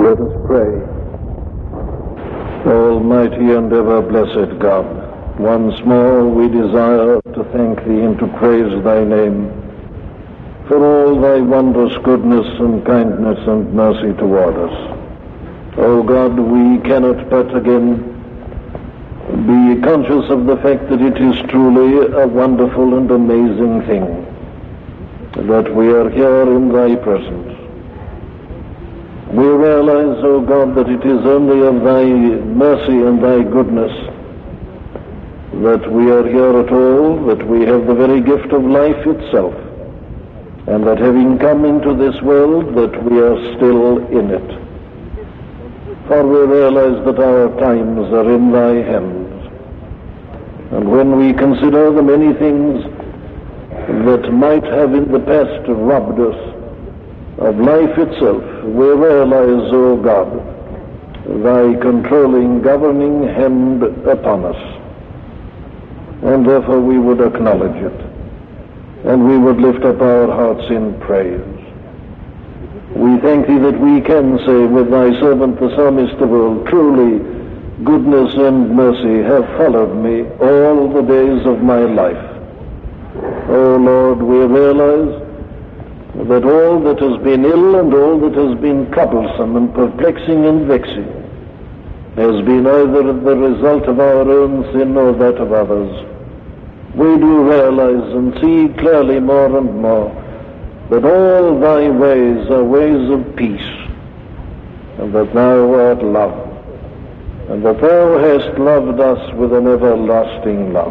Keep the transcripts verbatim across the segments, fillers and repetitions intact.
Let us pray. Almighty and ever-blessed God, once more we desire to thank Thee and to praise Thy name for all Thy wondrous goodness and kindness and mercy toward us. O God, we cannot but again be conscious of the fact that it is truly a wonderful and amazing thing that we are here in Thy presence. We realize, O God, that it is only of Thy mercy and Thy goodness that we are here at all, that we have the very gift of life itself, and that having come into this world, that we are still in it. For we realize that our times are in Thy hands. And when we consider the many things that might have in the past robbed us of life itself, we realize, O God, Thy controlling, governing hand upon us. And therefore we would acknowledge it, and we would lift up our hearts in praise. We thank Thee that we can say with Thy servant the psalmist of old, truly goodness and mercy have followed me all the days of my life. O Lord, we realize that all that has been ill and all that has been troublesome and perplexing and vexing has been either the result of our own sin or that of others. We do realize and see clearly more and more that all Thy ways are ways of peace, and that Thou art love, and that Thou hast loved us with an everlasting love.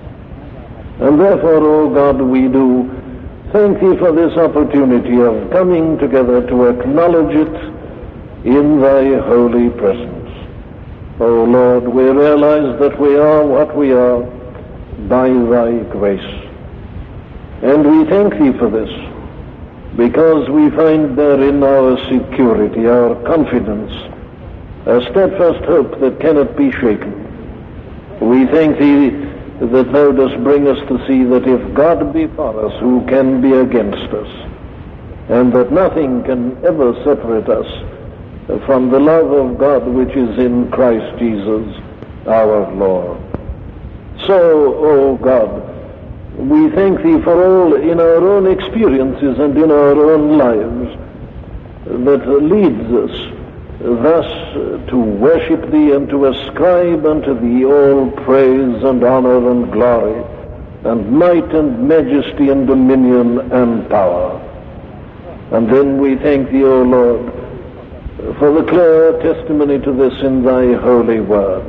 And therefore, O God, we do thank Thee for this opportunity of coming together to acknowledge it in Thy holy presence. O Lord, we realize that we are what we are by Thy grace. And we thank Thee for this, because we find therein our security, our confidence, a steadfast hope that cannot be shaken. We thank Thee that Thou dost bring us to see that if God be for us, who can be against us? And that nothing can ever separate us from the love of God which is in Christ Jesus our Lord. So, O God, we thank Thee for all in our own experiences and in our own lives that leads us thus to worship Thee and to ascribe unto Thee all praise and honor and glory and might and majesty and dominion and power. And then we thank Thee, O Lord, for the clear testimony to this in Thy holy word.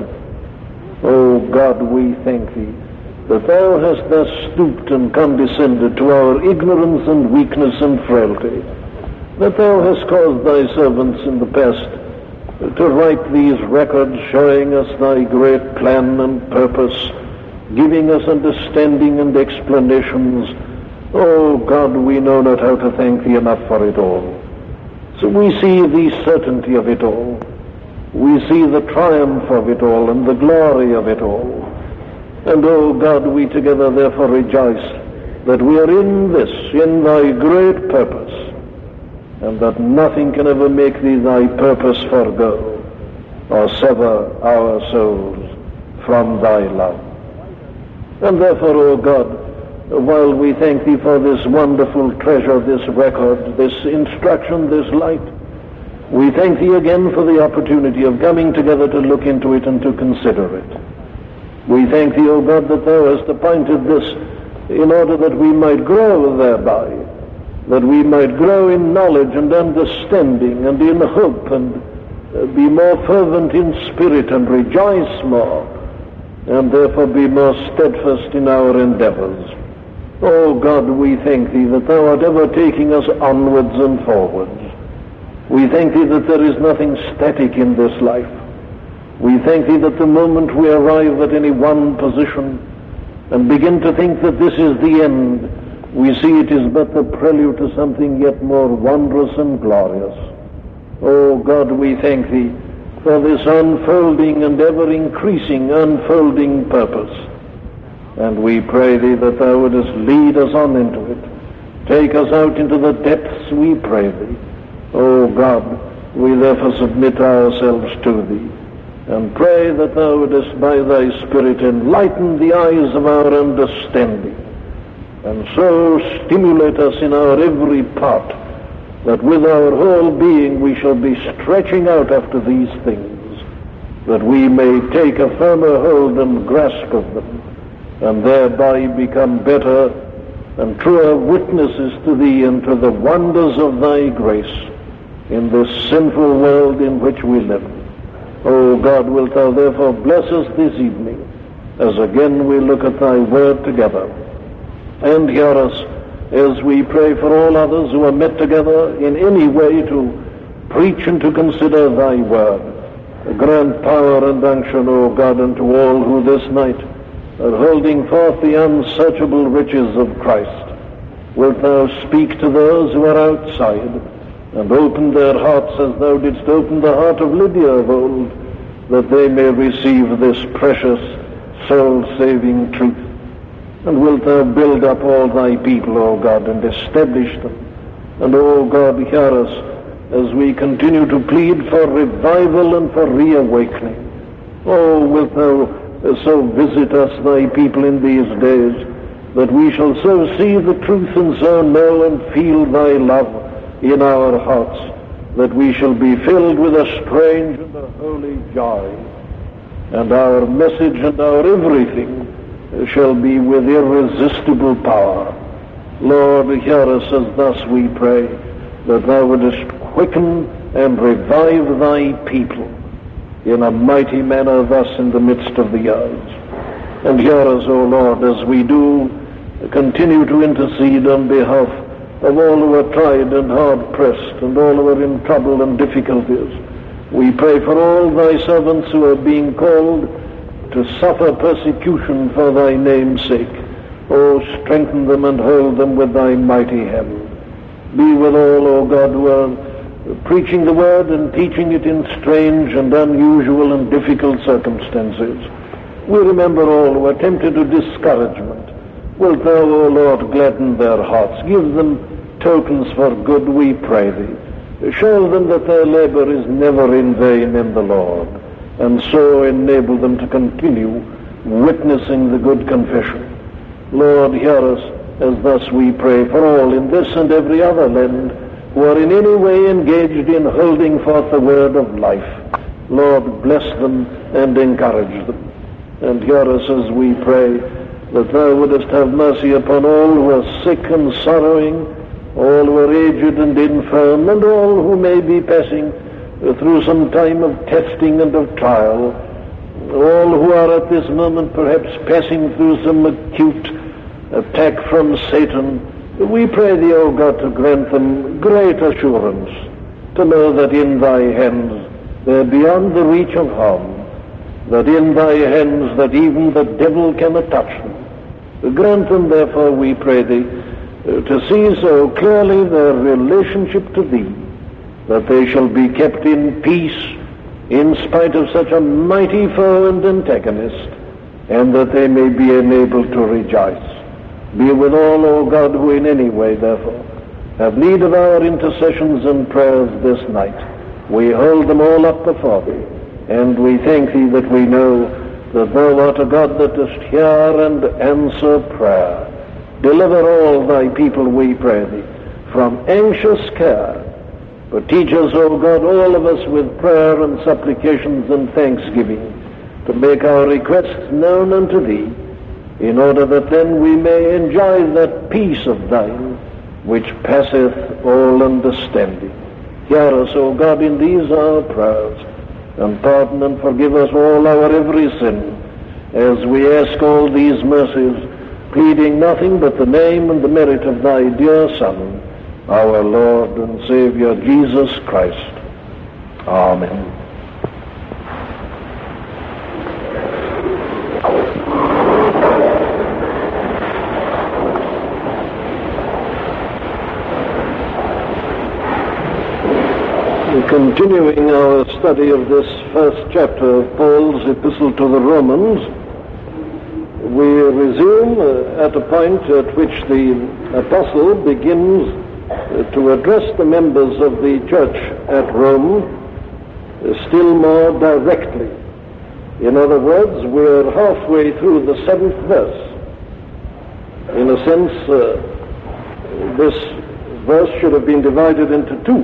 O God, we thank Thee that Thou hast thus stooped and condescended to our ignorance and weakness and frailty, that Thou hast caused Thy servants in the past to write these records showing us Thy great plan and purpose, giving us understanding and explanations. Oh God, we know not how to thank Thee enough for it all. So we see the certainty of it all. We see the triumph of it all and the glory of it all. And oh God, we together therefore rejoice that we are in this, in Thy great purpose, and that nothing can ever make Thee Thy purpose forego or sever our souls from Thy love. And therefore, O God, while we thank Thee for this wonderful treasure, this record, this instruction, this light, we thank Thee again for the opportunity of coming together to look into it and to consider it. We thank Thee, O God, that Thou hast appointed this in order that we might grow thereby, that we might grow in knowledge and understanding and in hope and uh, be more fervent in spirit and rejoice more, and therefore be more steadfast in our endeavors. Oh God, we thank Thee that Thou art ever taking us onwards and forwards. We thank Thee that there is nothing static in this life. We thank Thee that the moment we arrive at any one position and begin to think that this is the end, we see it is but the prelude to something yet more wondrous and glorious. Oh God, we thank Thee for this unfolding and ever-increasing unfolding purpose. And we pray Thee that Thou wouldest lead us on into it. Take us out into the depths, we pray Thee. Oh God, We therefore submit ourselves to thee, and pray that thou wouldest by thy Spirit enlighten the eyes of our understanding, and so stimulate us in our every part, that with our whole being we shall be stretching out after these things, that we may take a firmer hold and grasp of them, and thereby become better and truer witnesses to thee and to the wonders of thy grace in this sinful world in which we live. O God, wilt thou therefore bless us this evening, as again we look at thy word together, and hear us as we pray for all others who are met together in any way to preach and to consider thy word. Grant power and unction, O God, unto all who this night are holding forth the unsearchable riches of Christ. Wilt thou speak to those who are outside, and open their hearts as thou didst open the heart of Lydia of old, that they may receive this precious soul-saving truth. And wilt thou build up all thy people, O God, and establish them. And, O God, hear us as we continue to plead for revival and for reawakening. Oh, wilt thou so visit us, thy people, in these days, that we shall so see the truth and so know and feel thy love in our hearts, that we shall be filled with a strange and a holy joy, and our message and our everything shall be with irresistible power. Lord, hear us as thus we pray, that thou wouldest quicken and revive thy people in a mighty manner thus in the midst of the earth. And hear us, O Lord, as we do continue to intercede on behalf of all who are tried and hard-pressed, and all who are in trouble and difficulties. We pray for all thy servants who are being called to suffer persecution for thy name's sake. Oh, strengthen them and hold them with thy mighty hand. Be with all, O God, who are preaching the word and teaching it in strange and unusual and difficult circumstances. We remember all who are tempted to discouragement. Wilt thou, O Lord, gladden their hearts, give them tokens for good, we pray thee. Show them that their labor is never in vain in the Lord, and so enable them to continue witnessing the good confession. Lord, hear us as thus we pray for all in this and every other land who are in any way engaged in holding forth the word of life. Lord, bless them and encourage them. And hear us as we pray that thou wouldest have mercy upon all who are sick and sorrowing, all who are aged and infirm, and all who may be passing through some time of testing and of trial, all who are at this moment perhaps passing through some acute attack from Satan. We pray thee, O God, to grant them great assurance, to know that in thy hands they're beyond the reach of harm, that in thy hands that even the devil cannot touch them. Grant them, therefore, we pray thee, to see so clearly their relationship to thee, that they shall be kept in peace in spite of such a mighty foe and antagonist, and that they may be enabled to rejoice. Be with all, O God, who in any way, therefore, have need of our intercessions and prayers this night. We hold them all up before thee, and we thank thee that we know that thou art a God that dost hear and answer prayer. Deliver all thy people, we pray thee, from anxious care. But teach us, O God, all of us with prayer and supplications and thanksgiving, to make our requests known unto thee, in order that then we may enjoy that peace of thine, which passeth all understanding. Hear us, O God, in these our prayers, and pardon and forgive us all our every sin, as we ask all these mercies, pleading nothing but the name and the merit of thy dear Son, our Lord and Savior, Jesus Christ. Amen. Continuing our study of this first chapter of Paul's epistle to the Romans, we resume uh, at a point at which the apostle begins uh, to address the members of the church at Rome uh, still more directly. In other words, we're halfway through the seventh verse. In a sense, uh, this verse should have been divided into two.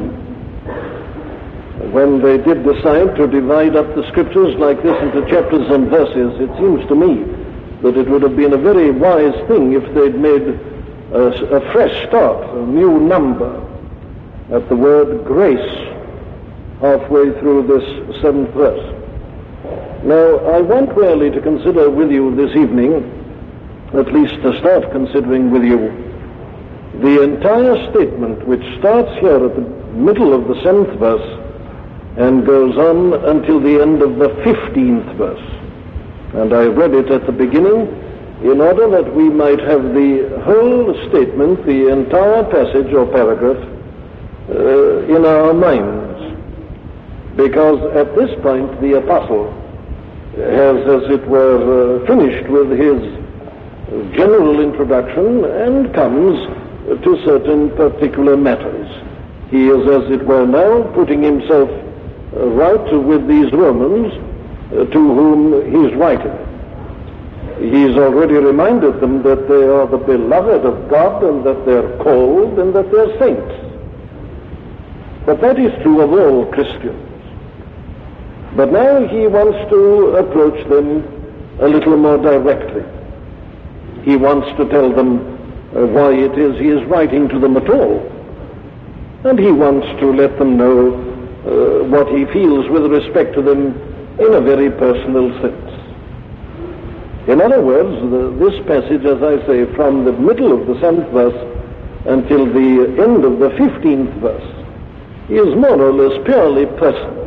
When they did decide to divide up the scriptures like this into chapters and verses, it seems to me that it would have been a very wise thing if they'd made a, a fresh start, a new number at the word grace halfway through this seventh verse. Now, I want really to consider with you this evening, at least to start considering with you, the entire statement which starts here at the middle of the seventh verse and goes on until the end of the fifteenth verse. And I read it at the beginning in order that we might have the whole statement, the entire passage or paragraph, uh, in our minds. Because at this point the apostle has, as it were, uh, finished with his general introduction and comes to certain particular matters. He is, as it were, now putting himself uh, right with these Romans uh, to whom he's writing. He's already reminded them that they are the beloved of God and that they're called and that they're saints. But that is true of all Christians. But now he wants to approach them a little more directly. He wants to tell them uh, why it is he is writing to them at all. And he wants to let them know uh, what he feels with respect to them in a very personal sense. In other words, the, this passage, as I say, from the middle of the seventh verse until the end of the fifteenth verse, is more or less purely personal.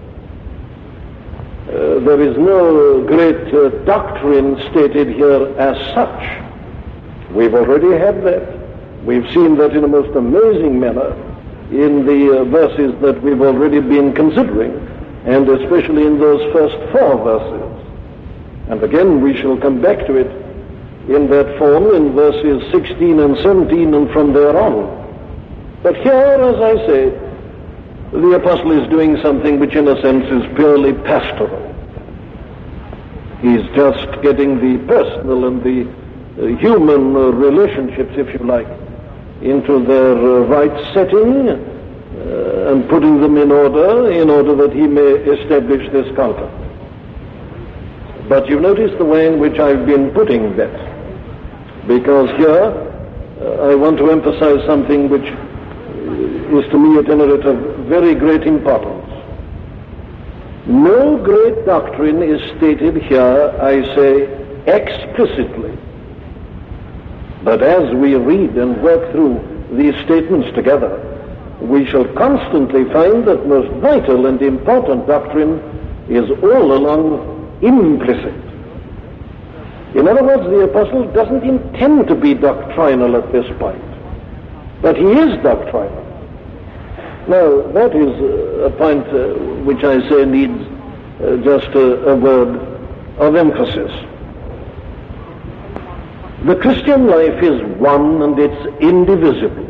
Uh, there is no great uh, doctrine stated here as such. We've already had that. We've seen that in a most amazing manner in the uh, verses that we've already been considering, and especially in those first four verses. And again, we shall come back to it in that form in verses sixteen and seventeen and from there on. But here, as I say, the apostle is doing something which in a sense is purely pastoral. He's just getting the personal and the uh, human uh, relationships, if you like, into their uh, right setting uh, and putting them in order in order that he may establish this contact. But you notice the way in which I've been putting that, because here uh, I want to emphasize something which is to me at any rate of very great importance. No great doctrine is stated here, I say, explicitly. But as we read and work through these statements together, we shall constantly find that most vital and important doctrine is all along implicit. In other words, the apostle doesn't intend to be doctrinal at this point, but he is doctrinal. Now, that is a point uh, which I say needs uh, just a, a word of emphasis. The Christian life is one and it's indivisible.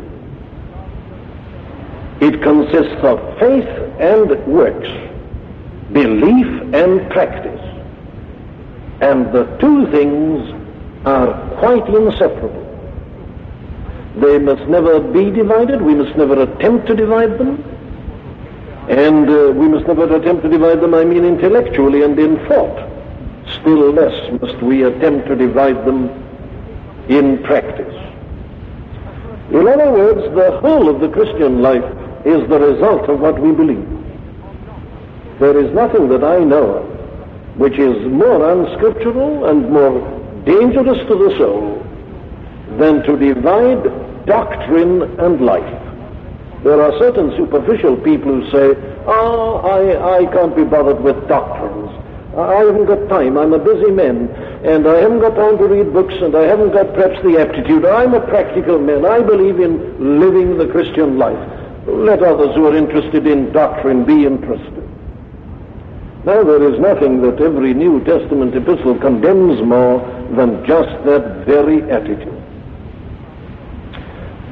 It consists of faith and works, belief and practice. And the two things are quite inseparable. They must never be divided. We must never attempt to divide them. And uh, we must never attempt to divide them, I mean intellectually and in thought. Still less must we attempt to divide them in practice. In other words, the whole of the Christian life is the result of what we believe. There is nothing that I know of which is more unscriptural and more dangerous to the soul than to divide doctrine and life. There are certain superficial people who say, oh, I, I can't be bothered with doctrines. I haven't got time. I'm a busy man, and I haven't got time to read books, and I haven't got perhaps the aptitude. I'm a practical man. I believe in living the Christian life. Let others who are interested in doctrine be interested. Now, there is nothing that every New Testament epistle condemns more than just that very attitude.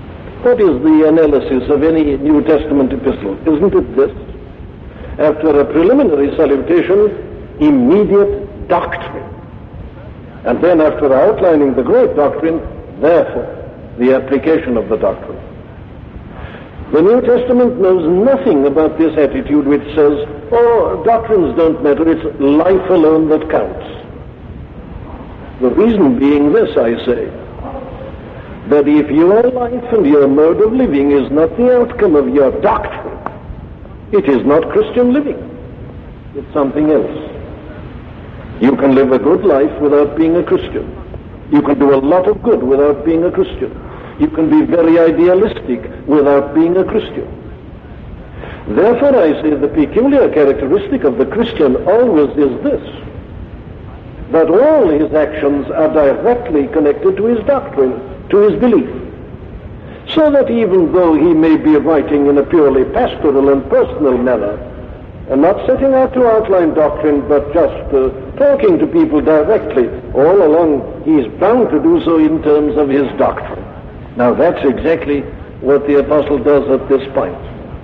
What is the analysis of any New Testament epistle? Isn't it this? After a preliminary salutation, immediate doctrine. And then after outlining the great doctrine, therefore, the application of the doctrine. The New Testament knows nothing about this attitude which says, oh, doctrines don't matter, it's life alone that counts. The reason being this, I say, that if your life and your mode of living is not the outcome of your doctrine, it is not Christian living. It's something else. You can live a good life without being a Christian. You can do a lot of good without being a Christian. You can be very idealistic without being a Christian. Therefore, I say the peculiar characteristic of the Christian always is this, that all his actions are directly connected to his doctrine, to his belief. So that even though he may be writing in a purely pastoral and personal manner, and not setting out to outline doctrine, but just uh, talking to people directly, all along he is bound to do so in terms of his doctrine. Now that's exactly what the apostle does at this point.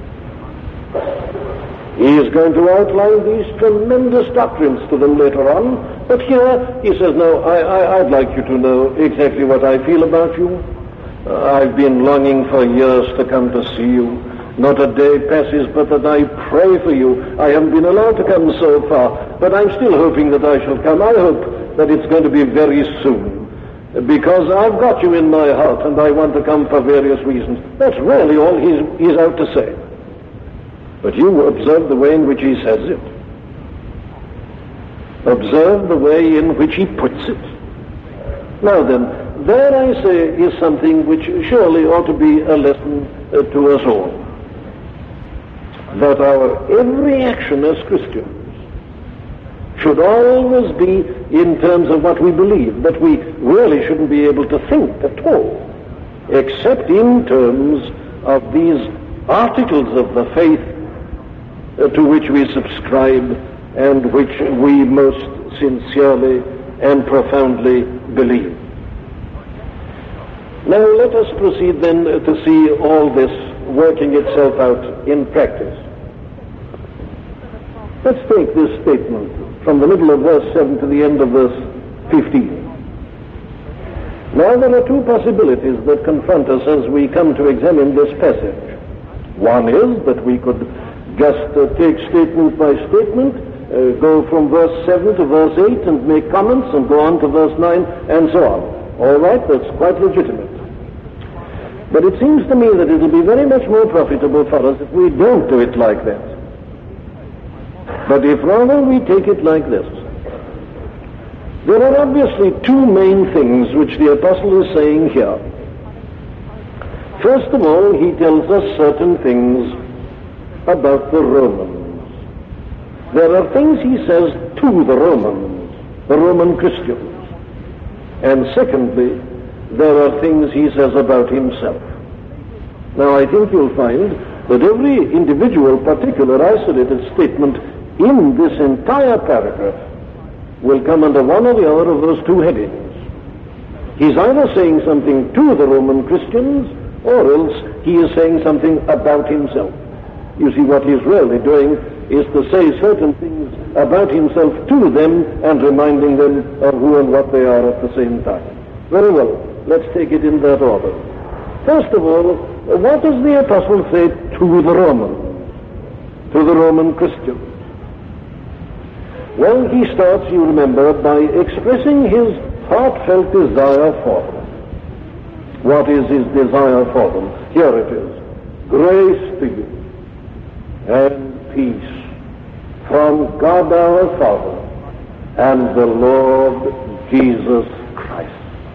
He is going to outline these tremendous doctrines to them later on, but here he says, no, I, I, I'd like you to know exactly what I feel about you. Uh, I've been longing for years to come to see you. Not a day passes but that I pray for you. I haven't been allowed to come so far, but I'm still hoping that I shall come. I hope that it's going to be very soon, because I've got you in my heart and I want to come for various reasons. That's really all he's, he's out to say. But you observe the way in which he says it. Observe the way in which he puts it. Now then, there I say is something which surely ought to be a lesson uh, to us all. That our every action as Christians should always be in terms of what we believe, that we really shouldn't be able to think at all, except in terms of these articles of the faith uh, to which we subscribe and which we most sincerely and profoundly believe. Now let us proceed then to see all this working itself out in practice. Let's take this statement from the middle of verse seven to the end of verse fifteen. Now there are two possibilities that confront us as we come to examine this passage. One is that we could just uh, take statement by statement, uh, go from verse seven to verse eight and make comments and go on to verse nine and so on. All right, that's quite legitimate. But it seems to me that it will be very much more profitable for us if we don't do it like that. But if rather we take it like this, there are obviously two main things which the apostle is saying here. First of all, he tells us certain things about the Romans. There are things he says to the Romans, the Roman Christians. And secondly, there are things he says about himself. Now I think you'll find that every individual, particular, isolated statement in this entire paragraph will come under one or the other of those two headings. He's either saying something to the Roman Christians, or else he is saying something about himself. You see, what he's really doing is to say certain things about himself to them and reminding them of who and what they are at the same time. Very well, let's take it in that order. First of all, what does the apostle say to the Romans, to the Roman Christians? Well, he starts, you remember, by expressing his heartfelt desire for them. What is his desire for them? Here it is. Grace to you and peace from God our Father and the Lord Jesus Christ.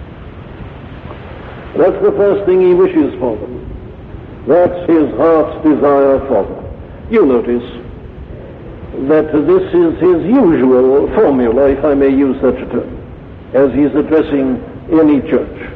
That's the first thing he wishes for them. That's his heart's desire for them. You notice that this is his usual formula, if I may use such a term, as he's addressing any church.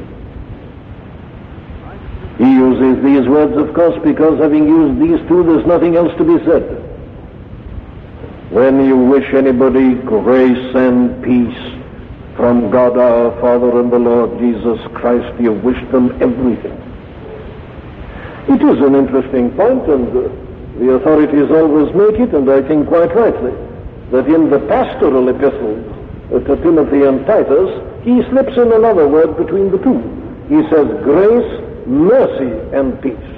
He uses these words, of course, because having used these two, there's nothing else to be said. When you wish anybody grace and peace from God our Father and the Lord Jesus Christ, you wish them everything. It is an interesting point, and uh, the authorities always make it, and I think quite rightly, that in the pastoral epistles uh, to Timothy and Titus, he slips in another word between the two. He says grace, mercy, and peace.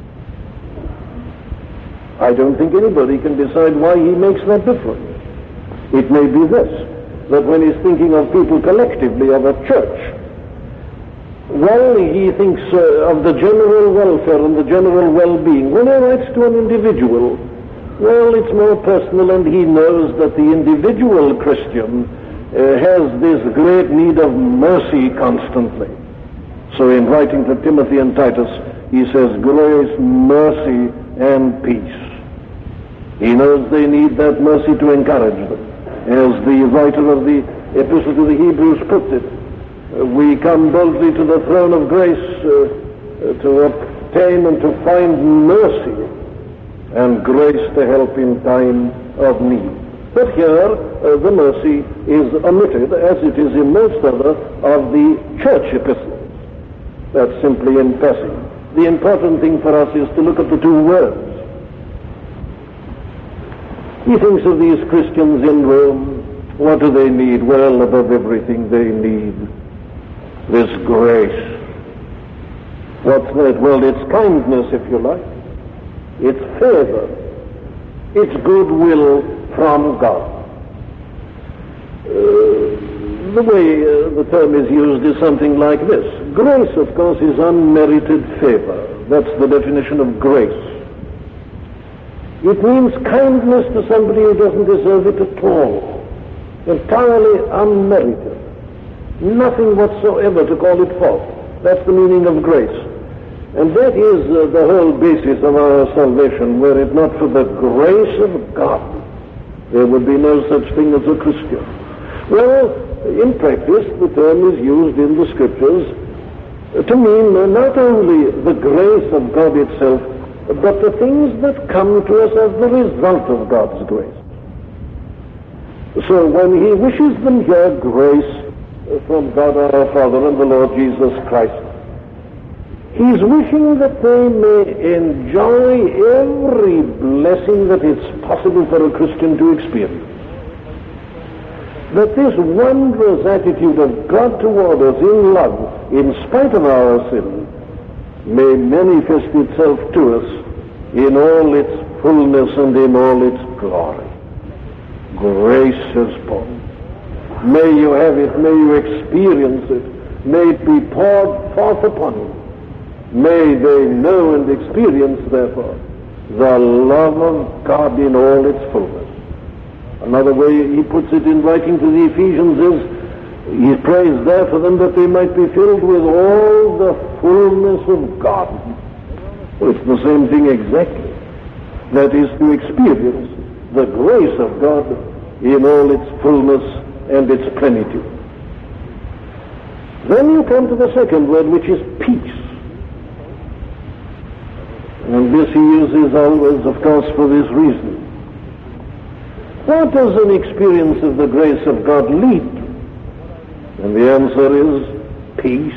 I don't think anybody can decide why he makes that difference. It may be this, that when he's thinking of people collectively, of a church, well, he thinks uh, of the general welfare and the general well-being. When he writes to an individual, well, it's more personal, and he knows that the individual Christian uh, has this great need of mercy constantly. So in writing to Timothy and Titus, he says grace, mercy, and peace. He knows they need that mercy to encourage them. As the writer of the Epistle to the Hebrews puts it, we come boldly to the throne of grace uh, to obtain and to find mercy and grace to help in time of need. But here, uh, the mercy is omitted, as it is in most other of the church epistles. That's simply in passing. The important thing for us is to look at the two words. He thinks of these Christians in Rome. What do they need? Well, above everything, they need this grace. What's that? Well, it's kindness, if you like. It's favor. It's goodwill from God. Uh, the way uh, the term is used is something like this. Grace, of course, is unmerited favor. That's the definition of grace. It means kindness to somebody who doesn't deserve it at all. Entirely unmerited. Nothing whatsoever to call it forth. That's the meaning of grace. And that is uh, the whole basis of our salvation. Were it not for the grace of God, there would be no such thing as a Christian. Well, in practice, the term is used in the Scriptures to mean uh, not only the grace of God itself, but the things that come to us as the result of God's grace. So when he wishes them here grace from God our Father and the Lord Jesus Christ, he's wishing that they may enjoy every blessing that it's possible for a Christian to experience. That this wondrous attitude of God toward us in love, in spite of our sin, may manifest itself to us in all its fullness and in all its glory. Grace, says Paul. May you have it, may you experience it, may it be poured forth upon you. May they know and experience, therefore, the love of God in all its fullness. Another way he puts it in writing to the Ephesians is, he prays there for them that they might be filled with all the fullness of God. Well, it's the same thing exactly. That is, to experience the grace of God in all its fullness and its plenitude. Then you come to the second word, which is peace. And this he uses always, of course, for this reason. What does an experience of the grace of God lead to? And the answer is peace.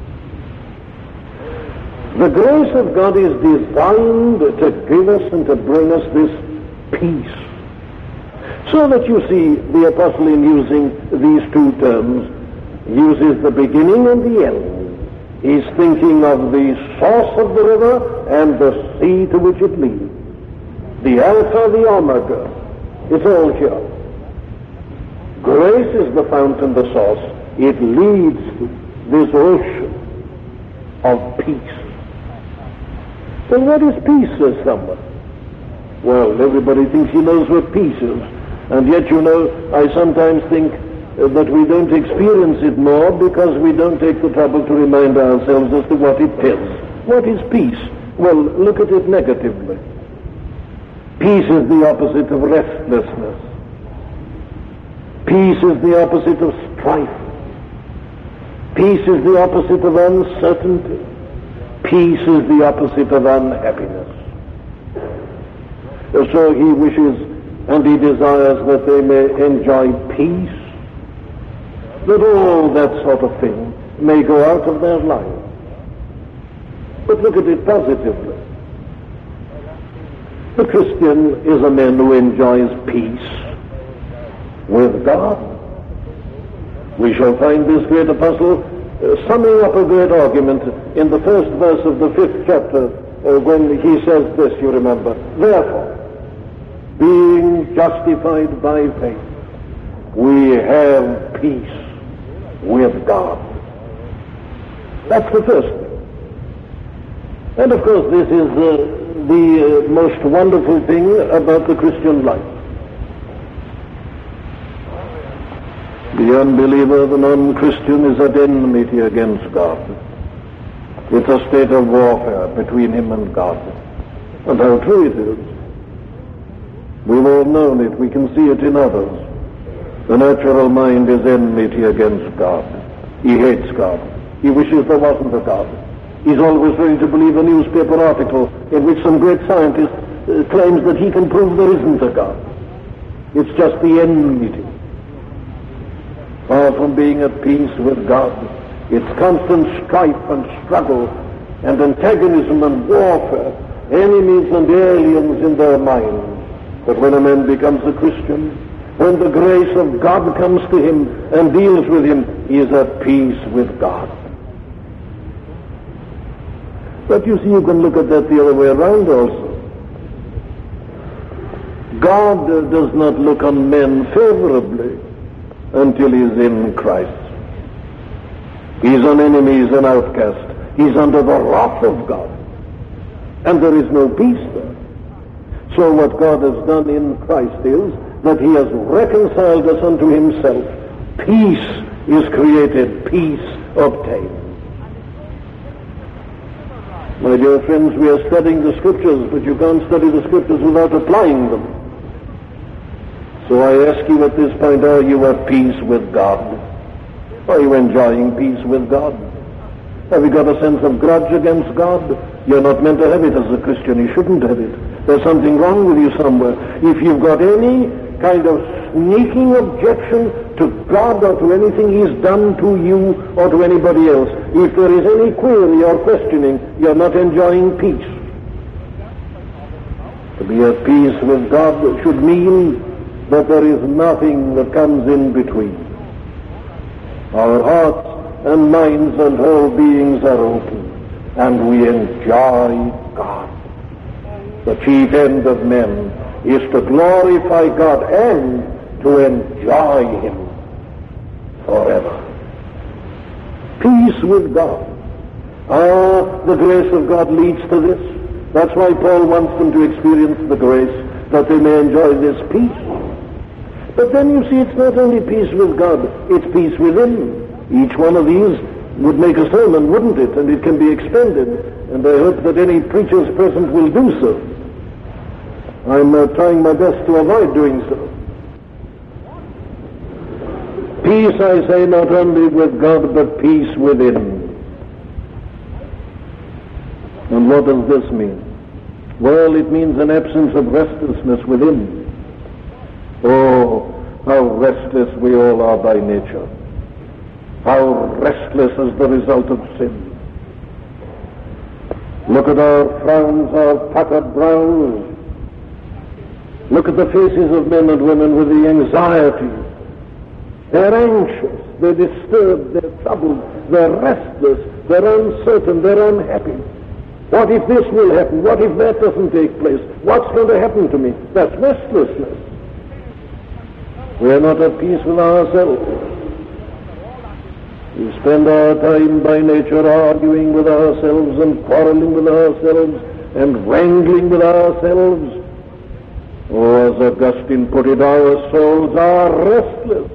The grace of God is designed to give us and to bring us this peace. So that you see the apostle, in using these two terms, uses the beginning and the end. He's thinking of the source of the river and the sea to which it leads. The Alpha, the Omega. It's all here. Grace is the fountain, the source. It leads to this ocean of peace. Well, what is peace, says someone? Well, everybody thinks he knows what peace is. And yet, you know, I sometimes think uh, that we don't experience it more because we don't take the trouble to remind ourselves as to what it is. What is peace? Well, look at it negatively. Peace is the opposite of restlessness. Peace is the opposite of strife. Peace is the opposite of uncertainty. Peace is the opposite of unhappiness. So he wishes and he desires that they may enjoy peace, that all that sort of thing may go out of their lives. But look at it positively. The Christian is a man who enjoys peace with God. We shall find this great apostle uh, summing up a great argument in the first verse of the fifth chapter uh, when he says this, you remember. Therefore, being justified by faith, we have peace with God. That's the first thing. And of course this is uh, the uh, most wonderful thing about the Christian life. The unbeliever, the non-Christian, is at enmity against God. It's a state of warfare between him and God. And how true it is. We've all known it. We can see it in others. The natural mind is enmity against God. He hates God. He wishes there wasn't a God. He's always ready to believe a newspaper article in which some great scientist uh, claims that he can prove there isn't a God. It's just the enmity. Far from being at peace with God, it's constant strife and struggle and antagonism and warfare, enemies and aliens in their minds. But when a man becomes a Christian, when the grace of God comes to him and deals with him, he is at peace with God. But you see, you can look at that the other way around also. God uh, does not look on men favorably until he is in Christ. He's an enemy, he's an outcast. He's under the wrath of God. And there is no peace there. So what God has done in Christ is that he has reconciled us unto himself. Peace is created, peace obtained. My dear friends, we are studying the Scriptures, but you can't study the Scriptures without applying them. So I ask you at this point, are you at peace with God? Are you enjoying peace with God? Have you got a sense of grudge against God? You're not meant to have it as a Christian. You shouldn't have it. There's something wrong with you somewhere. If you've got any kind of sneaking objection to God or to anything he's done to you or to anybody else, if there is any query or questioning, you're not enjoying peace. To be at peace with God should mean that there is nothing that comes in between. Our hearts and minds and whole beings are open, and we enjoy God. The chief end of men is to glorify God and to enjoy him forever. Peace with God. Ah, the grace of God leads to this. That's why Paul wants them to experience the grace, that they may enjoy this peace. But then you see, it's not only peace with God, it's peace within. Each one of these would make a sermon, wouldn't it? And it can be expended. And I hope that any preacher's present will do so. I'm uh, trying my best to avoid doing so. Peace, I say, not only with God, but peace within. And what does this mean? Well, it means an absence of restlessness within. Oh, how restless we all are by nature. How restless as the result of sin. Look at our frowns, our puckered brows. Look at the faces of men and women with the anxiety. They're anxious, they're disturbed, they're troubled, they're restless, they're uncertain, they're unhappy. What if this will happen? What if that doesn't take place? What's going to happen to me? That's restlessness. We are not at peace with ourselves. We spend our time by nature arguing with ourselves and quarreling with ourselves and wrangling with ourselves. Oh, as Augustine put it, our souls are restless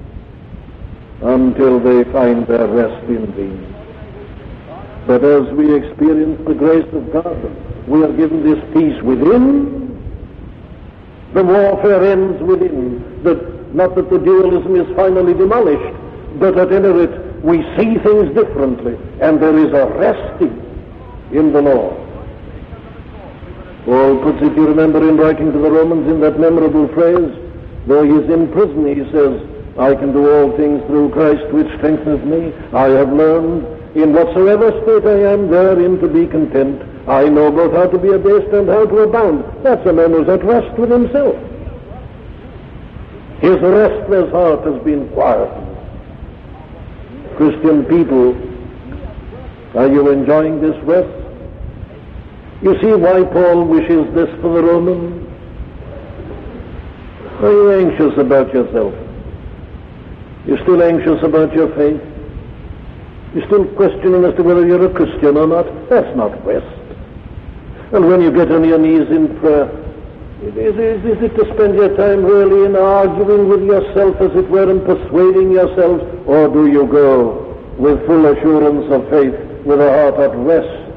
until they find their rest in thee. But as we experience the grace of God, we are given this peace within. The warfare ends within. That, not that the dualism is finally demolished, but at any rate, we see things differently, and there is a resting in the Lord. Paul puts it, you remember, in writing to the Romans in that memorable phrase, though he is in prison, he says, I can do all things through Christ which strengtheneth me. I have learned in whatsoever state I am therein to be content. I know both how to be abased and how to abound. That's a man who's at rest with himself. His restless heart has been quieted. Christian people, are you enjoying this rest? You see why Paul wishes this for the Romans? Are you anxious about yourself? You're still anxious about your faith? You're still questioning as to whether you're a Christian or not? That's not rest. And when you get on your knees in prayer, is, is, is it to spend your time really in arguing with yourself, as it were, and persuading yourselves? Or do you go with full assurance of faith, with a heart at rest?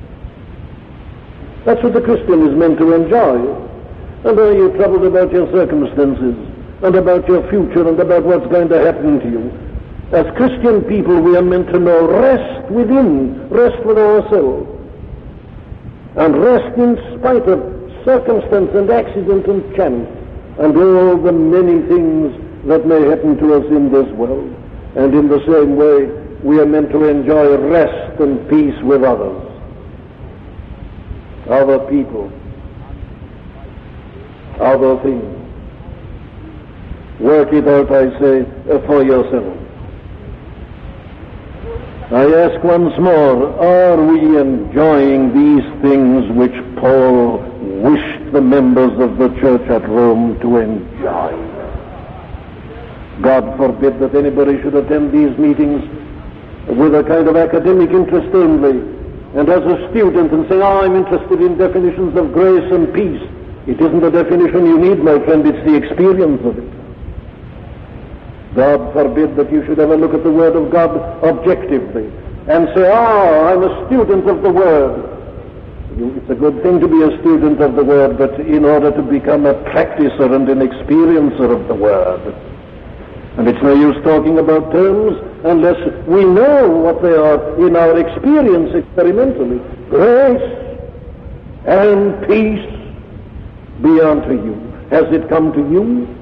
That's what the Christian is meant to enjoy. And are you troubled about your circumstances, and about your future, and about what's going to happen to you? As Christian people, we are meant to know rest within, rest with ourselves, and rest in spite of circumstance and accident and chance, and all the many things that may happen to us in this world. And in the same way, we are meant to enjoy rest and peace with others, other people, other things. Work it out, I say, for yourself. I ask once more, are we enjoying these things which Paul wished the members of the church at Rome to enjoy? God forbid that anybody should attend these meetings with a kind of academic interest only, and as a student, and say, oh, I'm interested in definitions of grace and peace. It isn't the definition you need, my friend, it's the experience of it. God forbid that you should ever look at the Word of God objectively and say, oh, I'm a student of the Word. You, it's a good thing to be a student of the Word, but in order to become a practicer and an experiencer of the Word. And it's no use talking about terms unless we know what they are in our experience experimentally. Grace and peace be unto you. Has it come to you?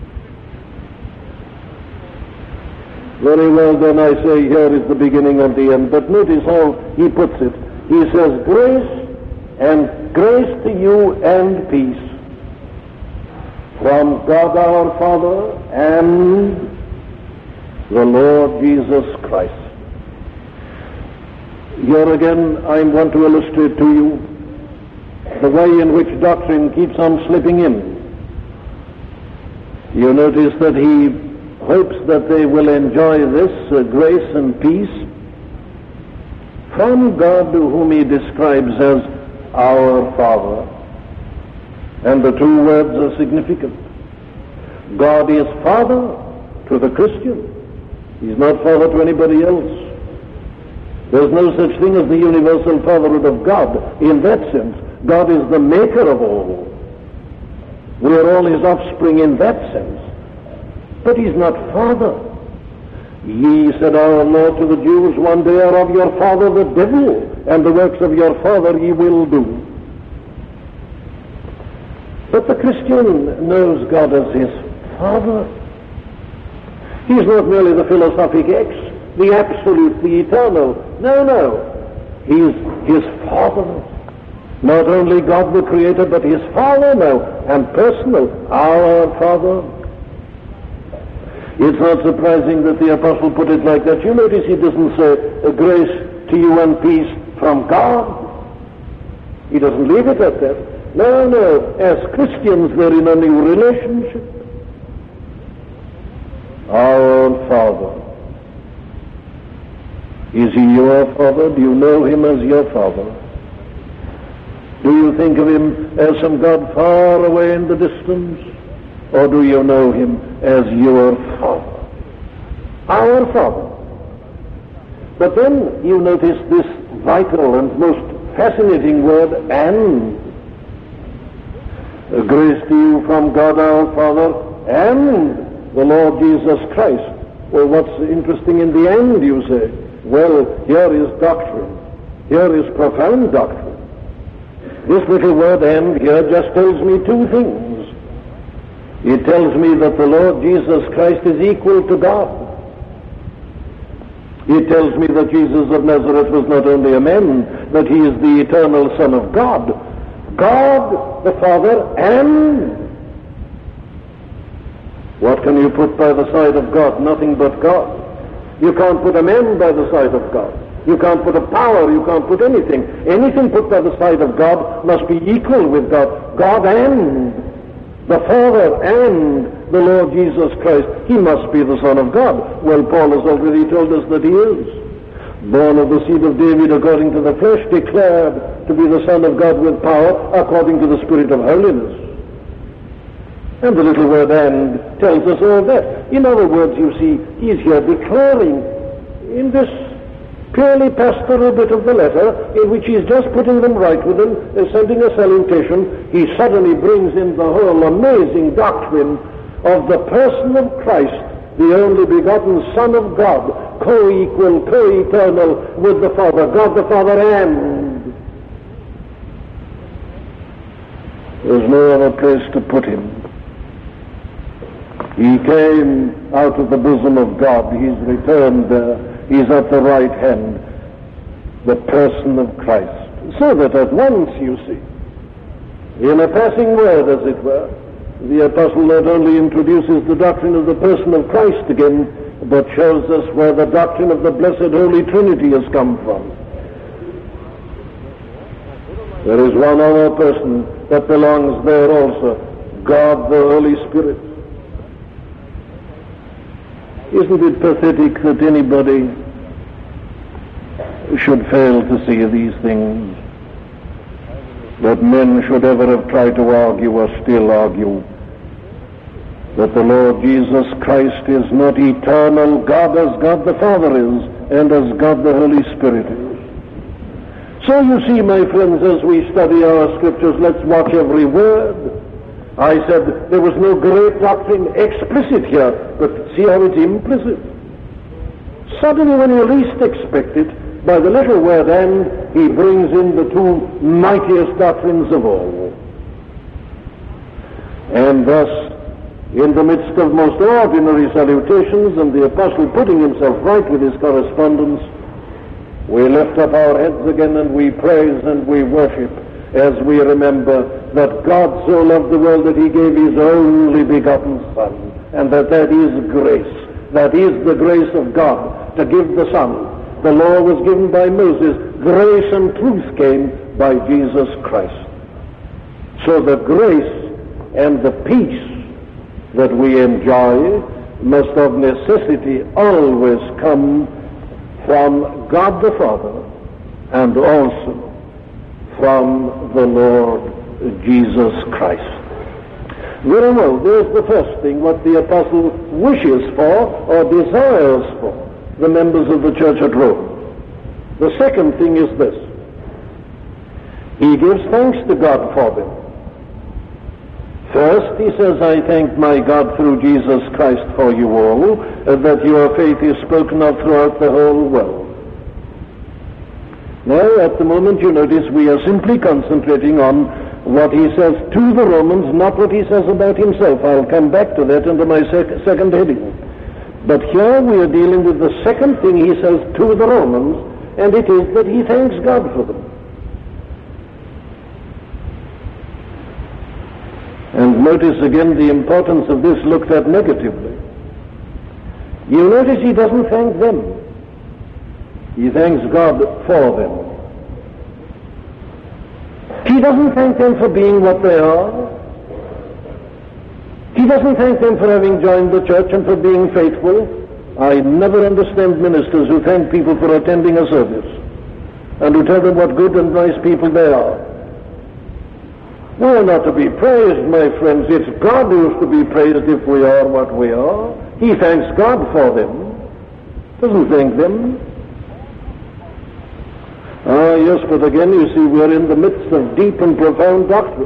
Very well, then I say here is the beginning and the end. But notice how he puts it. He says, grace and grace to you and peace from God our Father and the Lord Jesus Christ. Here again, I want to illustrate to you the way in which doctrine keeps on slipping in. You notice that he hopes that they will enjoy this uh, grace and peace from God, whom he describes as our Father. And the two words are significant. God is Father to the Christian. He's not Father to anybody else. There's no such thing as the universal fatherhood of God. In that sense, God is the maker of all. We are all his offspring in that sense. But he's not Father. Ye, said our Lord to the Jews, one day are of your father the devil, and the works of your father ye will do. But the Christian knows God as his Father. He's not merely the philosophic X, the absolute, the eternal. No, no. He's his Father. Not only God the Creator, but his Father now, and personal, our Father. It's not surprising that the apostle put it like that. You notice he doesn't say, grace to you and peace from God. He doesn't leave it at that. No, no. As Christians, they're in a new relationship. Our Father. Is he your Father? Do you know him as your Father? Do you think of him as some God far away in the distance? Or do you know him as your Father? Our Father. But then you notice this vital and most fascinating word, and. Grace to you from God our Father and the Lord Jesus Christ. Well, what's interesting in the end, you say? Well, here is doctrine. Here is profound doctrine. This little word "and" here just tells me two things. It tells me that the Lord Jesus Christ is equal to God. It tells me that Jesus of Nazareth was not only a man, that he is the eternal Son of God. God the Father, and what can you put by the side of God? Nothing but God. You can't put a man by the side of God. You can't put a power, you can't put anything. Anything put by the side of God must be equal with God. God and the Father and the Lord Jesus Christ. He must be the Son of God. Well, Paul has already told us that he is. Born of the seed of David according to the flesh, declared to be the Son of God with power according to the Spirit of holiness. And the little word "and" tells us all that. In other words, you see, he is here declaring in this purely pastoral bit of the letter, in which he is just putting them right with them, uh, sending a salutation, he suddenly brings in the whole amazing doctrine of the person of Christ, the only begotten Son of God, co-equal, co-eternal with the Father, God the Father, and there's no other place to put him. He came out of the bosom of God. He's returned there. He's at the right hand, the person of Christ. So that at once, you see, in a passing word, as it were, the apostle not only introduces the doctrine of the person of Christ again, but shows us where the doctrine of the blessed Holy Trinity has come from. There is one other person that belongs there also, God the Holy Spirit. Isn't it pathetic that anybody should fail to see these things? That men should ever have tried to argue or still argue that the Lord Jesus Christ is not eternal God as God the Father is and as God the Holy Spirit is. So you see, my friends, as we study our scriptures, let's watch every word. I said there was no great doctrine explicit here, but see how it's implicit. Suddenly, when you least expect it, by the little word "and," he brings in the two mightiest doctrines of all. And thus, in the midst of most ordinary salutations and the apostle putting himself right with his correspondence, we lift up our heads again and we praise and we worship as we remember that God so loved the world that he gave his only begotten Son, and that that is grace. That is the grace of God, to give the Son. The law was given by Moses. Grace and truth came by Jesus Christ. So the grace and the peace that we enjoy must of necessity always come from God the Father and also from the Lord Jesus Christ. Very well, there's the first thing, what the apostle wishes for or desires for the members of the church at Rome. The second thing is this: he gives thanks to God for them. First, he says, "I thank my God through Jesus Christ for you all, that your faith is spoken of throughout the whole world." Now, at the moment, you notice we are simply concentrating on what he says to the Romans, not what he says about himself. I'll come back to that under my sec- second heading. But here we are dealing with the second thing he says to the Romans, and it is that he thanks God for them. And notice again the importance of this looked at negatively. You notice he doesn't thank them. He thanks God for them. He doesn't thank them for being what they are. He doesn't thank them for having joined the church and for being faithful. I never understand ministers who thank people for attending a service and who tell them what good and nice people they are. We are not to be praised, my friends. It's God who is to be praised if we are what we are. He thanks God for them. Doesn't thank them. Ah, yes, but again, you see, we are in the midst of deep and profound doctrine.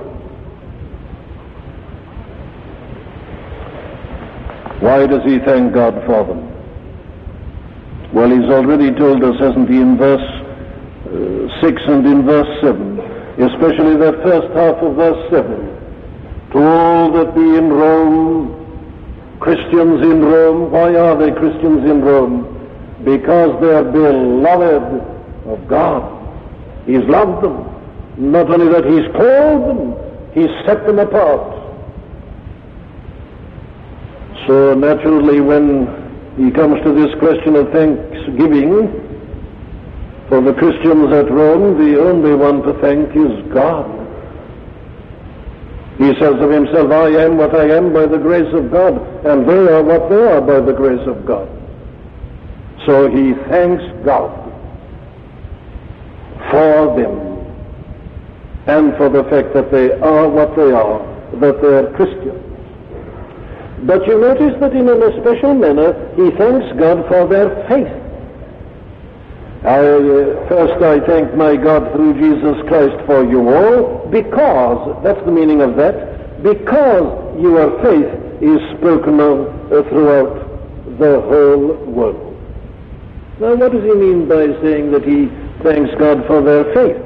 Why does he thank God for them? Well, he's already told us, hasn't he, in verse uh, six and in verse seven, especially that first half of verse seven. To all that be in Rome, Christians in Rome. Why are they Christians in Rome? Because they are beloved of God. He's loved them. Not only that, he's called them, he's set them apart. So naturally, when he comes to this question of thanksgiving, for the Christians at Rome, the only one to thank is God. He says of himself, I am what I am by the grace of God, and they are what they are by the grace of God. So he thanks God for them, and for the fact that they are what they are, that they are Christians. But you notice that in a special manner, he thanks God for their faith. I, uh, first I thank my God through Jesus Christ for you all, because, that's the meaning of that, because your faith is spoken of uh, throughout the whole world. Now what does he mean by saying that he thanks God for their faith?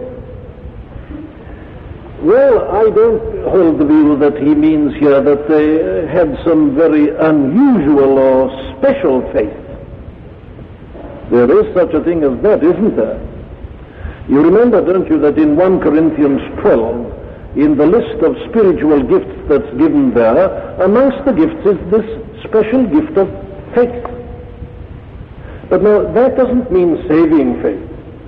Well, I don't hold the view that he means here that they had some very unusual or special faith. There is such a thing as that, isn't there? You remember, don't you, that in First Corinthians twelve, in the list of spiritual gifts that's given there, amongst the gifts is this special gift of faith. But now, that doesn't mean saving faith,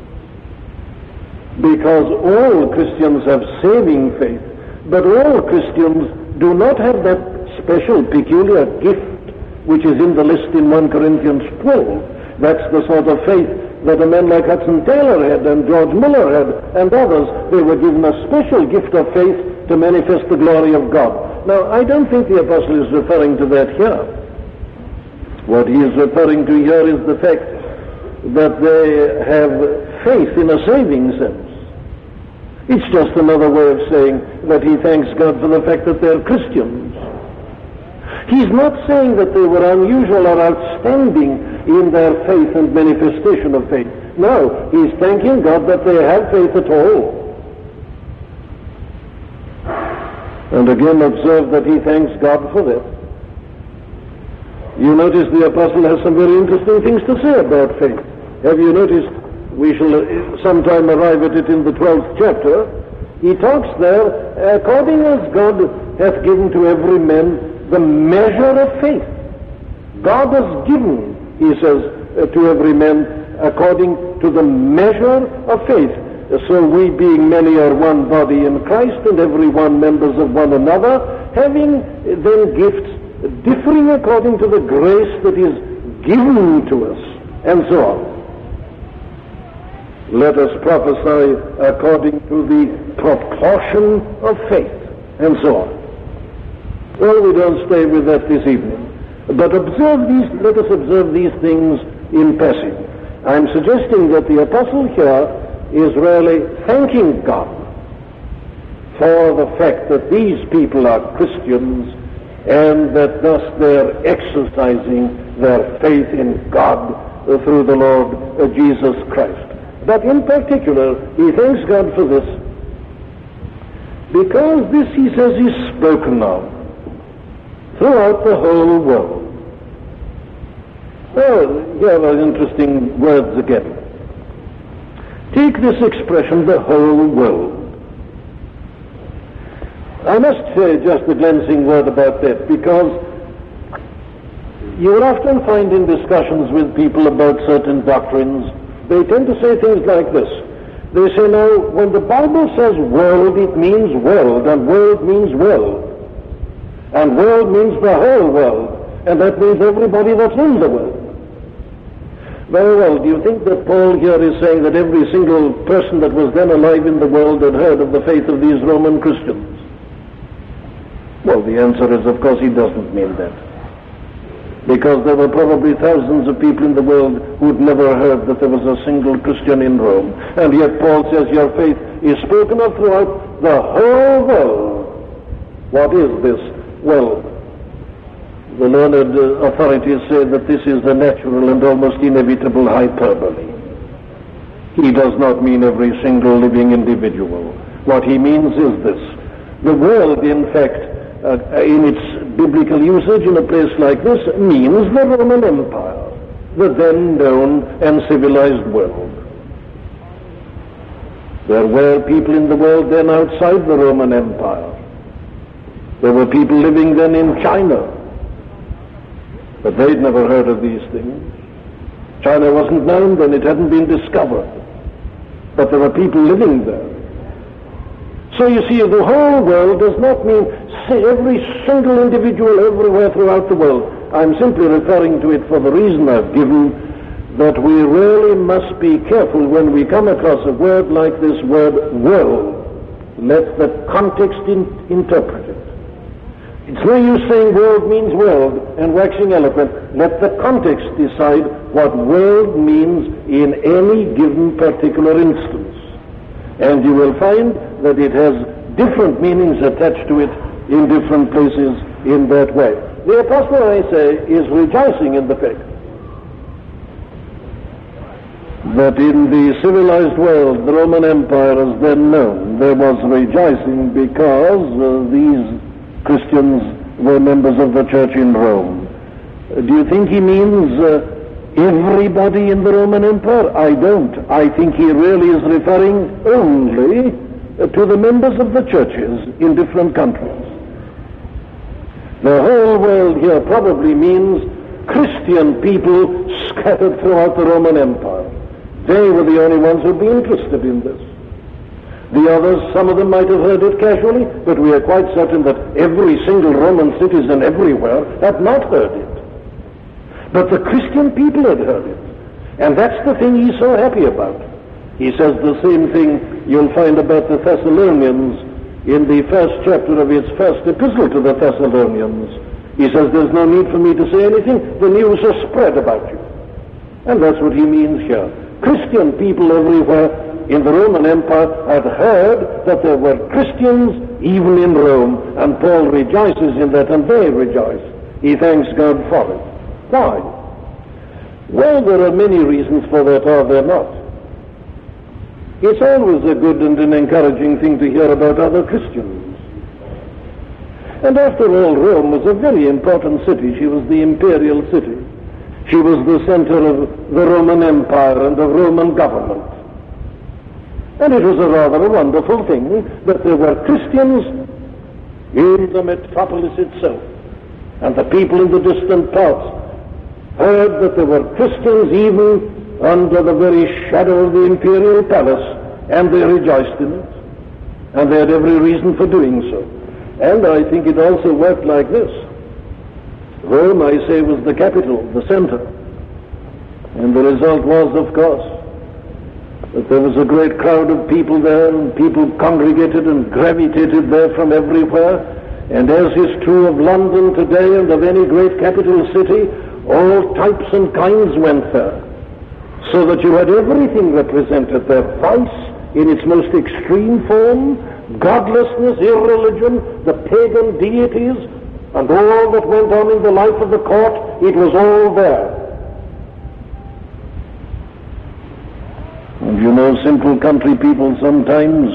because all Christians have saving faith, but all Christians do not have that special, peculiar gift which is in the list in First Corinthians twelve. That's the sort of faith that a man like Hudson Taylor had and George Miller had and others. They were given a special gift of faith to manifest the glory of God. Now, I don't think the apostle is referring to that here. What he is referring to here is the fact that they have faith in a saving sense. It's just another way of saying that he thanks God for the fact that they're Christians. He's not saying that they were unusual or outstanding in their faith and manifestation of faith. No, he's thanking God that they have faith at all. And again, observe that he thanks God for that. You notice the apostle has some very interesting things to say about faith. Have you noticed? We shall sometime arrive at it in the twelfth chapter. He talks there, according as God hath given to every man the measure of faith. God has given, he says, uh, to every man according to the measure of faith. So we, being many, are one body in Christ, and every one members of one another, having then gifts differing according to the grace that is given to us, and so on. Let us prophesy according to the proportion of faith, and so on. Well, we don't stay with that this evening. But observe these, let us observe these things in passing. I'm suggesting that the apostle here is really thanking God for the fact that these people are Christians and that thus they're exercising their faith in God through the Lord Jesus Christ. But in particular, he thanks God for this, because this, he says, is spoken of throughout the whole world. Well, here are interesting words again. Take this expression, the whole world. I must say just a glancing word about that, because you will often find in discussions with people about certain doctrines, they tend to say things like this. They say, now, when the Bible says world, it means world, and world means world. And world means the whole world, and that means everybody that's in the world. Very well, do you think that Paul here is saying that every single person that was then alive in the world had heard of the faith of these Roman Christians? Well, the answer is, of course, he doesn't mean that. Because there were probably thousands of people in the world who'd never heard that there was a single Christian in Rome. And yet Paul says your faith is spoken of throughout the whole world. What is this? Well, the learned uh, authorities say that this is a natural and almost inevitable hyperbole. He does not mean every single living individual. What he means is this. The world, in fact, uh, in its biblical usage in a place like this, means the Roman Empire, the then known and civilized world. There were people in the world then outside the Roman Empire. There were people living then in China, but they'd never heard of these things. China wasn't known then, it hadn't been discovered, but there were people living there. So you see, the whole world does not mean every single individual everywhere throughout the world. I'm simply referring to it for the reason I've given, that we really must be careful when we come across a word like this word world. Let the context in, interpret it. It's no use saying world means world and waxing eloquent. Let the context decide what world means in any given particular instance. And you will find that it has different meanings attached to it in different places in that way. The apostle, I say, is rejoicing in the fact that in the civilized world, the Roman Empire as then known, there was rejoicing because uh, these Christians were members of the church in Rome. Uh, do you think he means uh, everybody in the Roman Empire? I don't. I think he really is referring only uh, to the members of the churches in different countries. The whole world here probably means Christian people scattered throughout the Roman Empire. They were the only ones who'd be interested in this. The others, some of them might have heard it casually, but we are quite certain that every single Roman citizen everywhere had not heard it. But the Christian people had heard it. And that's the thing he's so happy about. He says the same thing you'll find about the Thessalonians in the first chapter of his first epistle to the Thessalonians. He says there's no need for me to say anything. The news has spread about you. And that's what he means here. Christian people everywhere in the Roman Empire had heard that there were Christians even in Rome, and Paul rejoices in that, and they rejoice. He thanks God for it. Why? Well, there are many reasons for that, are there not? It's always a good and an encouraging thing to hear about other Christians. And after all, Rome was a very important city. She was the imperial city. She was the center of the Roman Empire and of Roman government. And it was a rather wonderful thing that there were Christians in the metropolis itself. And the people in the distant parts heard that there were Christians even under the very shadow of the imperial palace, and they rejoiced in it. And they had every reason for doing so. And I think it also worked like this. Rome, I say, was the capital, the center. And the result was, of course, that there was a great crowd of people there, and people congregated and gravitated there from everywhere. And as is true of London today and of any great capital city, all types and kinds went there. So that you had everything represented there. Vice in its most extreme form, godlessness, irreligion, the pagan deities, and all that went on in the life of the court, it was all there. And you know, simple country people sometimes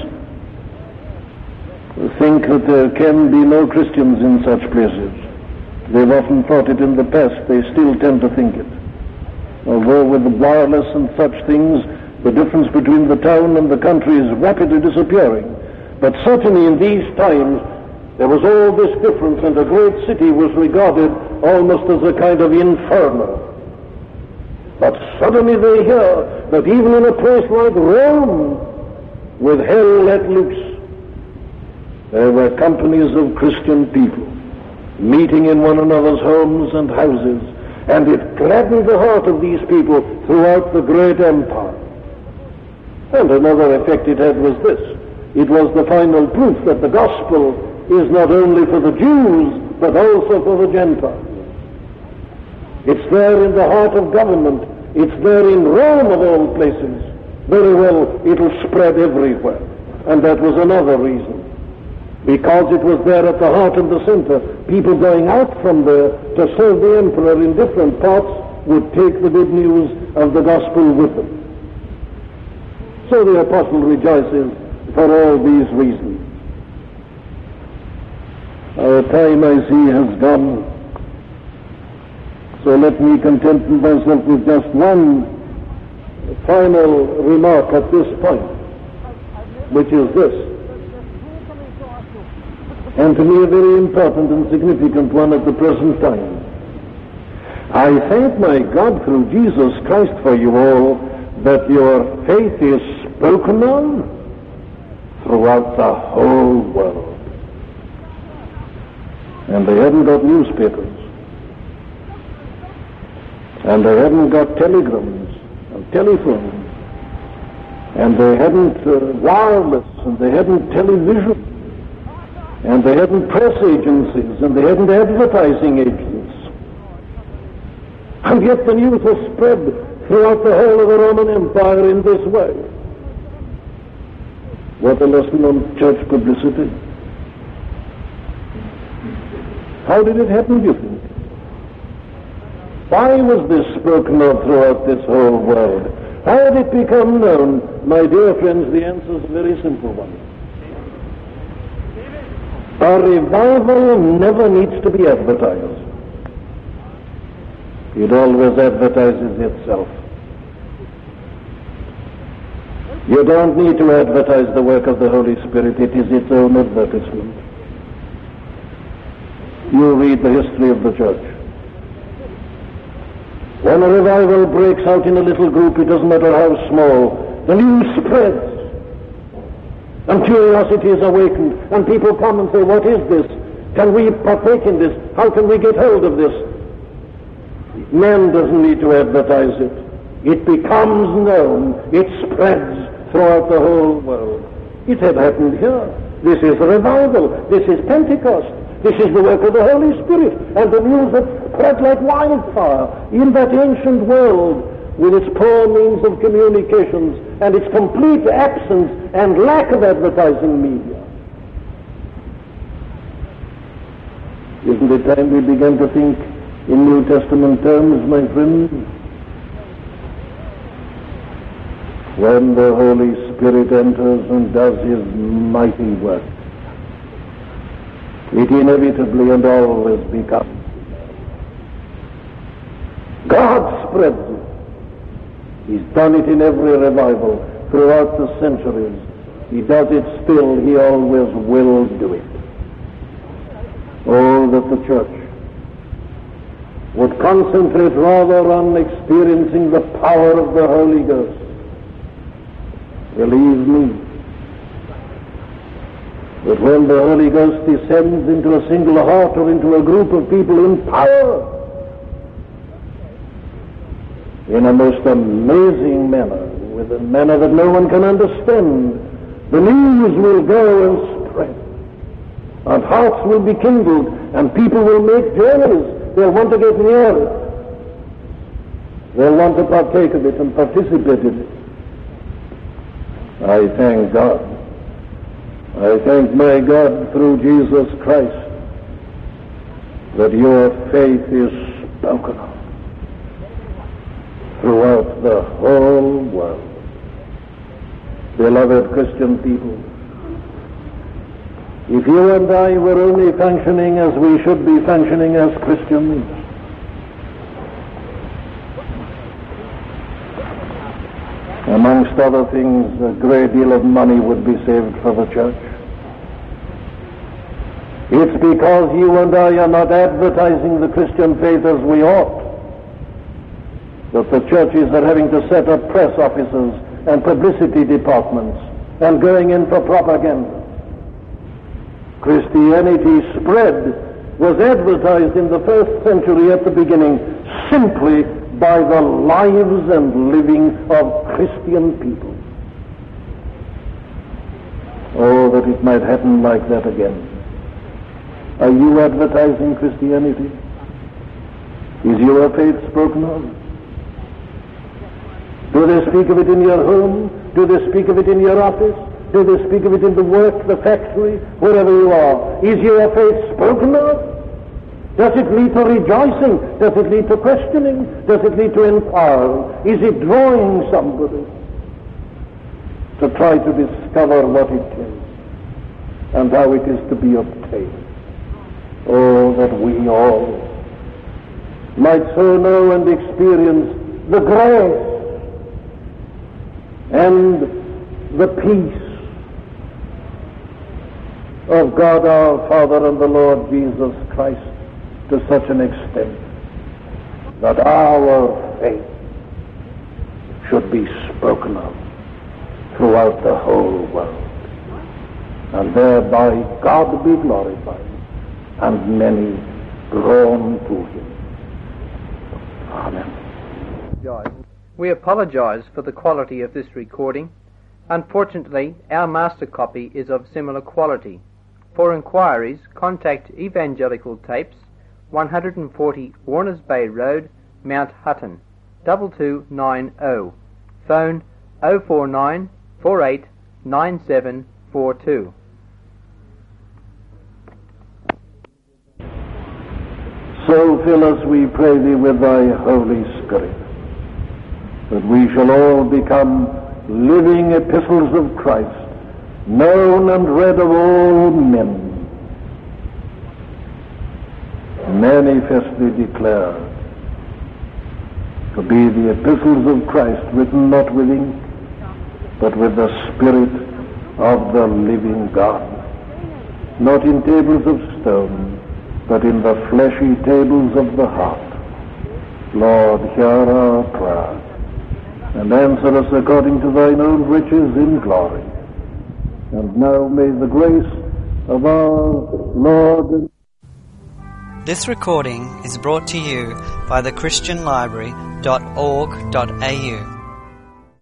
think that there can be no Christians in such places. They've often thought it in the past. They still tend to think it. Although with the wireless and such things, the difference between the town and the country is rapidly disappearing. But certainly in these times, there was all this difference, and a great city was regarded almost as a kind of inferno. But suddenly they hear that even in a place like Rome, with hell let loose, there were companies of Christian people meeting in one another's homes and houses, and it gladdened the heart of these people throughout the great empire. And another effect it had was this. It was the final proof that the gospel is not only for the Jews, but also for the Gentiles. It's there in the heart of government. It's there in Rome of all places. Very well, it'll spread everywhere. And that was another reason. Because it was there at the heart and the center, people going out from there to serve the emperor in different parts would take the good news of the gospel with them. So the apostle rejoices for all these reasons. Our time, I see, has gone. So let me content myself with just one final remark at this point. which is this, and to me a very important and significant one at the present time. I thank my God through Jesus Christ for you all that your faith is spoken of throughout the whole world. And they hadn't got newspapers, and they hadn't got telegrams and telephones, and they hadn't uh, wireless, and they hadn't television, and they hadn't press agencies, and they hadn't advertising agents. And yet the news was spread throughout the whole of the Roman Empire in this way. What a lesson on church publicity. How did it happen, do you think? Why was this spoken of throughout this whole world? How did it become known? My dear friends, the answer is a very simple one. A revival never needs to be advertised. It always advertises itself. You don't need to advertise the work of the Holy Spirit. It is its own advertisement. You read the history of the church. When a revival breaks out in a little group, it doesn't matter how small, the news spreads. And curiosity is awakened, and people come and say, what is this? Can we partake in this? How can we get hold of this? Man doesn't need to advertise it. It becomes known. It spreads throughout the whole world. It had happened here. This is a revival. This is Pentecost. This is the work of the Holy Spirit. And the news had spread like wildfire in that ancient world with its poor means of communications and its complete absence and lack of advertising media. Isn't it time we began to think in New Testament terms, my friends? When the Holy Spirit enters and does his mighty work, it inevitably and always becomes. God spreads it. He's done it in every revival throughout the centuries. He does it still. He always will do it. Oh, that the church would concentrate rather on experiencing the power of the Holy Ghost. Believe me, that when the Holy Ghost descends into a single heart or into a group of people in power, in a most amazing manner, with a manner that no one can understand, the news will go and spread, and hearts will be kindled, and people will make journeys. They'll want to get near it. They'll want to partake of it and participate in it. I thank God. I thank my God through Jesus Christ that your faith is spoken of throughout the whole world. Beloved Christian people, if you and I were only functioning as we should be functioning as Christians, amongst other things, a great deal of money would be saved for the church. It's because you and I are not advertising the Christian faith as we ought that the churches are having to set up press offices and publicity departments and going in for propaganda. Christianity spread, was advertised in the first century at the beginning simply by the lives and living of Christian people. Oh, that it might happen like that again. Are you advertising Christianity? Is your faith spoken of? Do they speak of it in your home? Do they speak of it in your office? Do they speak of it in the work, the factory, wherever you are? Is your faith spoken of? Does it lead to rejoicing? Does it lead to questioning? Does it lead to inquiry? Is it drawing somebody to try to discover what it is and how it is to be obtained? Oh, that we all might so know and experience the grace and the peace of God our Father and the Lord Jesus Christ to such an extent that our faith should be spoken of throughout the whole world, and thereby God be glorified and many drawn to him. Amen. We apologize for the quality of this recording. Unfortunately, our master copy is of similar quality. For inquiries, contact Evangelical Tapes, one forty Warners Bay Road, Mount Hutton, two two nine zero. Phone oh four nine, four eight nine seven four two. So fill us, we pray thee, with thy Holy Spirit, that we shall all become living epistles of Christ, known and read of all men, manifestly declared to be the epistles of Christ, written not with ink, but with the Spirit of the living God, not in tables of stone, but in the fleshy tables of the heart. Lord, hear our prayer, and answer us according to thine own riches in glory. And now may the grace of our Lord and This recording is brought to you by the Christian Library dot org dot A U.